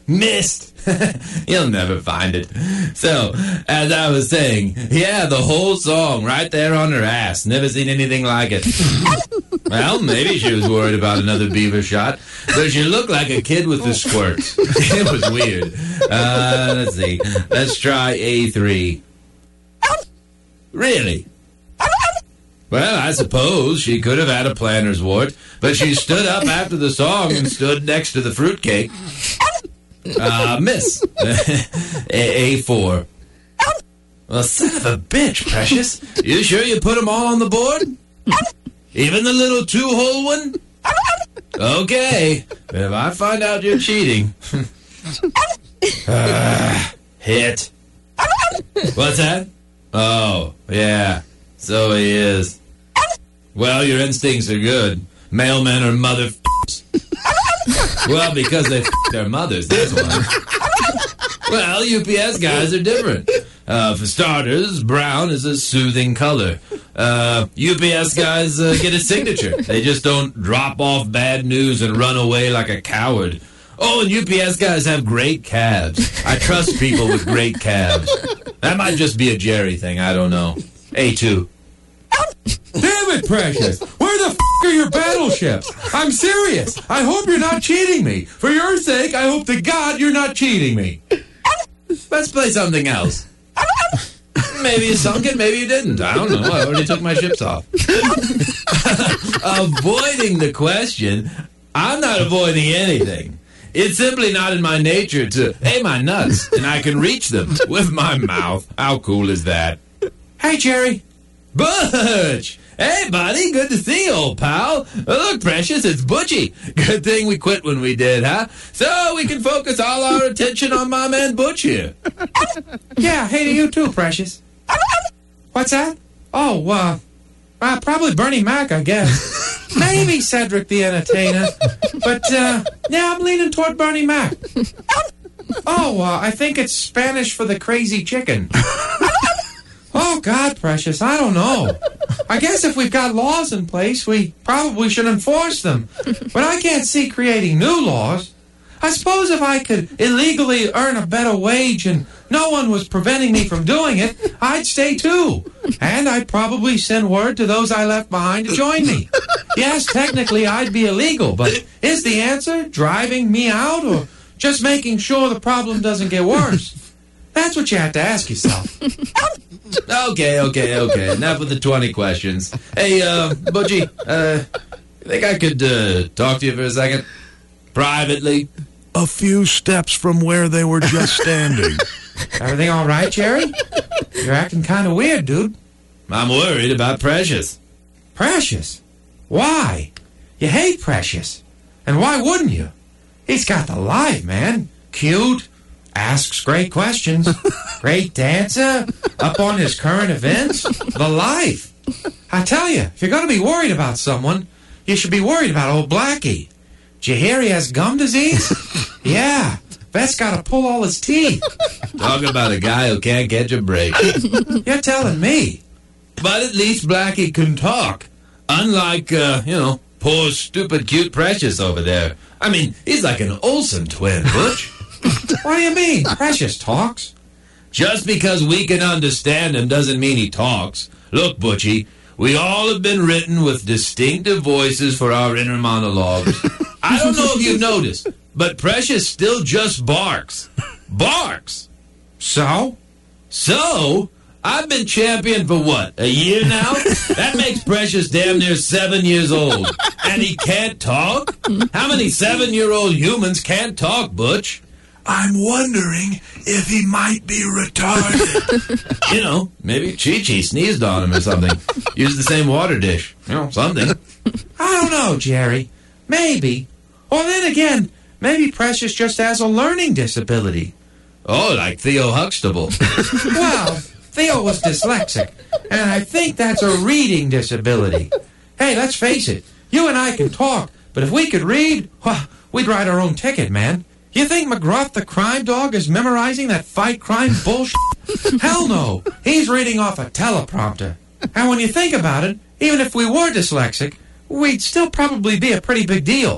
Missed. You'll never find it. So, as I was saying, yeah, the whole song right there on her ass. Never seen anything like it. Well, maybe she was worried about another beaver shot, but she looked like a kid with the squirts. It was weird. Let's see. Let's try A3. Really? Well, I suppose she could have had a planter's wart, but she stood up after the song and stood next to the fruitcake. Miss. A4. Well, son of a bitch, Precious. You sure you put them all on the board? Even the little 2-hole one? Okay. But if I find out you're cheating... hit. What's that? Oh, yeah. So he is. Well, your instincts are good. Mailmen are mother Well, because they their mothers, that's why. Well, UPS guys are different. For starters, brown is a soothing color. UPS guys get a signature. They just don't drop off bad news and run away like a coward. Oh, and UPS guys have great calves. I trust people with great calves. That might just be a Jerry thing. I don't know. A2. Damn it, Precious. Where the are your battleships? I'm serious. I hope you're not cheating me. For your sake, I hope to God you're not cheating me. Let's play something else. Maybe you sunk it, maybe you didn't. I don't know. I already took my ships off. Avoiding the question, I'm not avoiding anything. It's simply not in my nature to, hey, my nuts, and I can reach them with my mouth. How cool is that? Hey, Jerry. Butch! Hey, buddy, good to see you, old pal. Look, Precious, it's Butchie. Good thing we quit when we did, huh? So we can focus all our attention on my man Butch here. Yeah, hey to you too, Precious. What's that? Oh, probably Bernie Mac, I guess. Maybe Cedric the Entertainer. But, yeah, I'm leaning toward Bernie Mac. Oh, I think it's Spanish for the crazy chicken. Oh, God, Precious, I don't know. I guess if we've got laws in place, we probably should enforce them. But I can't see creating new laws. I suppose if I could illegally earn a better wage and no one was preventing me from doing it, I'd stay too. And I'd probably send word to those I left behind to join me. Yes, technically I'd be illegal, but is the answer driving me out or just making sure the problem doesn't get worse? That's what you have to ask yourself. Okay. Enough with the 20 questions. Hey, Butchie, think I could talk to you for a second? Privately? A few steps from where they were just standing. Everything all right, Jerry? You're acting kind of weird, dude. I'm worried about Precious. Precious? Why? You hate Precious. And why wouldn't you? He's got the life, man. Cute. Asks great questions. Great dancer. Up on his current events. The life. I tell you, if you're going to be worried about someone, you should be worried about old Blackie. Did you hear he has gum disease? Yeah. Vet's got to pull all his teeth. Talk about a guy who can't catch a break. You're telling me. But at least Blackie can talk. Unlike, poor, stupid, cute Precious over there. I mean, he's like an Olsen twin, Butch. What do you mean? Precious talks. Just because we can understand him doesn't mean he talks. Look, Butchie, we all have been written with distinctive voices for our inner monologues. I don't know if you've noticed, but Precious still just barks. Barks! So? So? I've been champion for what, a year now? That makes Precious damn near 7 years old. And he can't talk? How many 7-year-old humans can't talk, Butch? I'm wondering if he might be retarded. Maybe Chi-Chi sneezed on him or something. Used the same water dish. Something. I don't know, Jerry. Maybe. Or then again, maybe Precious just has a learning disability. Oh, like Theo Huxtable. Well, Theo was dyslexic, and I think that's a reading disability. Hey, let's face it. You and I can talk, but if we could read, we'd write our own ticket, man. You think McGruff the crime dog is memorizing that fight crime bullshit? Hell no. He's reading off a teleprompter. And when you think about it, even if we were dyslexic, we'd still probably be a pretty big deal.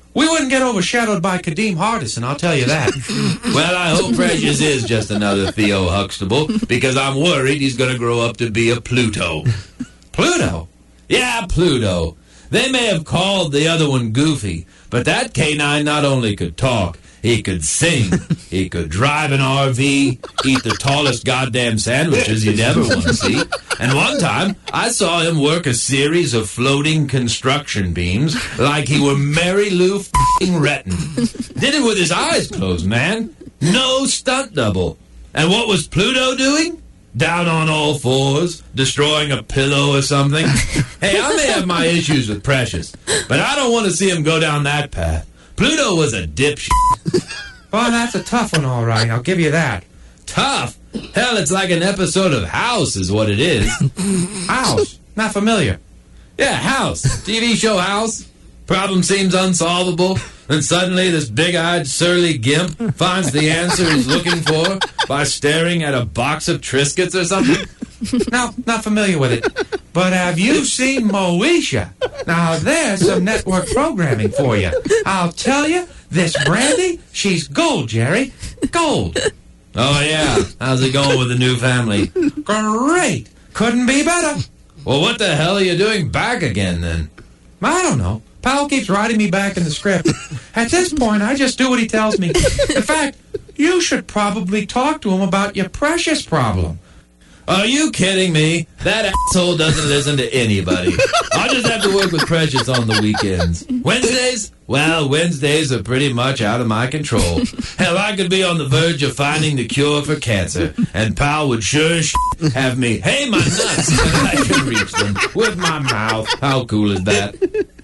We wouldn't get overshadowed by Kadeem Hardison, I'll tell you that. Well, I hope Precious is just another Theo Huxtable, because I'm worried he's going to grow up to be a Pluto. Pluto? Yeah, Pluto. They may have called the other one Goofy, but that canine not only could talk, he could sing, he could drive an RV, eat the tallest goddamn sandwiches you'd ever want to see. And one time, I saw him work a series of floating construction beams like he were Mary Lou f***ing Retton. Did it with his eyes closed, man. No stunt double. And what was Pluto doing? Down on all fours, destroying a pillow or something. Hey, I may have my issues with Precious, but I don't want to see him go down that path. Pluto was a dipshit. Well, that's a tough one, all right. I'll give you that. Tough? Hell, it's like an episode of House is what it is. House? Not familiar. Yeah, House. TV show House. Problem seems unsolvable. Then suddenly this big-eyed, surly gimp finds the answer he's looking for by staring at a box of Triscuits or something. No, not familiar with it. But have you seen Moesha? Now, there's some network programming for you. I'll tell you, this Brandy, she's gold, Jerry. Gold. Oh, yeah. How's it going with the new family? Great. Couldn't be better. Well, what the hell are you doing back again, then? I don't know. Powell keeps writing me back in the script. At this point, I just do what he tells me. In fact, you should probably talk to him about your Precious problem. Are you kidding me? That asshole doesn't listen to anybody. I'll just have to work with Precious on the weekends. Wednesdays? Well, Wednesdays are pretty much out of my control. Hell, I could be on the verge of finding the cure for cancer, and Pal would sure as have me, hey, my nuts, and I can reach them with my mouth. How cool is that?